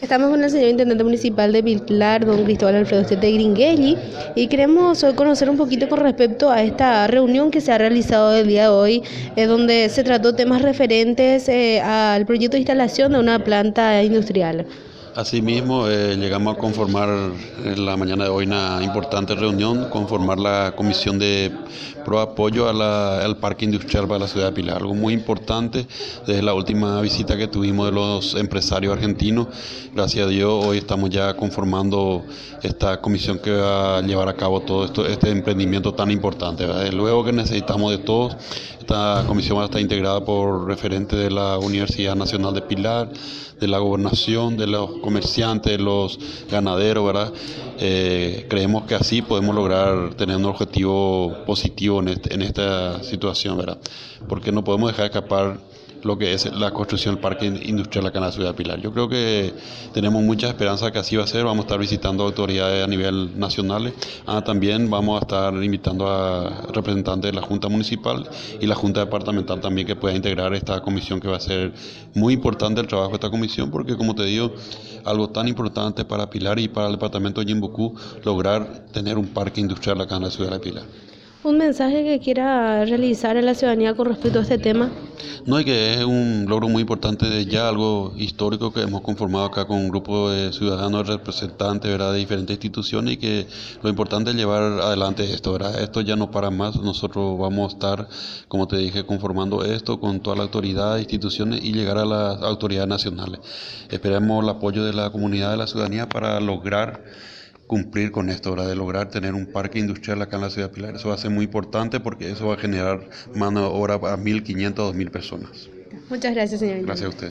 Estamos con el señor Intendente Municipal de Pilar, don Cristóbal Alfredo Estete Gringelli, y queremos hoy conocer un poquito con respecto a esta reunión que se ha realizado el día de hoy, donde se trató temas referentes al proyecto de instalación de una planta industrial. Asimismo, llegamos a conformar en la mañana de hoy una importante reunión, conformar la comisión de pro apoyo al parque industrial para la ciudad de Pilar, algo muy importante desde la última visita que tuvimos de los empresarios argentinos. Gracias a Dios, hoy estamos ya conformando esta comisión que va a llevar a cabo todo este emprendimiento tan importante, ¿verdad? Luego que necesitamos de todos, esta comisión va a estar integrada por referentes de la Universidad Nacional de Pilar, de la gobernación, de los comerciantes, de los ganaderos, ¿verdad? Creemos que así podemos lograr tener un objetivo positivo en esta situación, ¿verdad? Porque no podemos dejar escapar lo que es la construcción del parque industrial acá en la ciudad de Pilar. Yo creo que tenemos mucha esperanza que así va a ser. Vamos a estar visitando autoridades a nivel nacional. También vamos a estar invitando a representantes de la Junta Municipal y la Junta Departamental también, que pueda integrar esta comisión, que va a ser muy importante el trabajo de esta comisión, porque como te digo, algo tan importante para Pilar y para el departamento de Yimbocú, lograr tener un parque industrial acá en la ciudad de Pilar. ¿Un mensaje que quiera realizar a la ciudadanía con respecto a este tema? No, y que es un logro muy importante, de ya algo histórico que hemos conformado acá con un grupo de ciudadanos representantes, ¿verdad?, de diferentes instituciones, y que lo importante es llevar adelante esto, ¿verdad? Esto ya no para más. Nosotros vamos a estar, como te dije, conformando esto con toda la autoridad, instituciones, y llegar a las autoridades nacionales. Esperemos el apoyo de la comunidad, de la ciudadanía, para lograr cumplir con esto, ¿verdad?, de lograr tener un parque industrial acá en la ciudad de Pilar. Eso va a ser muy importante, porque eso va a generar mano de obra a 1.500 a 2.000 personas. Muchas gracias, señor Gracias a Intendente. usted.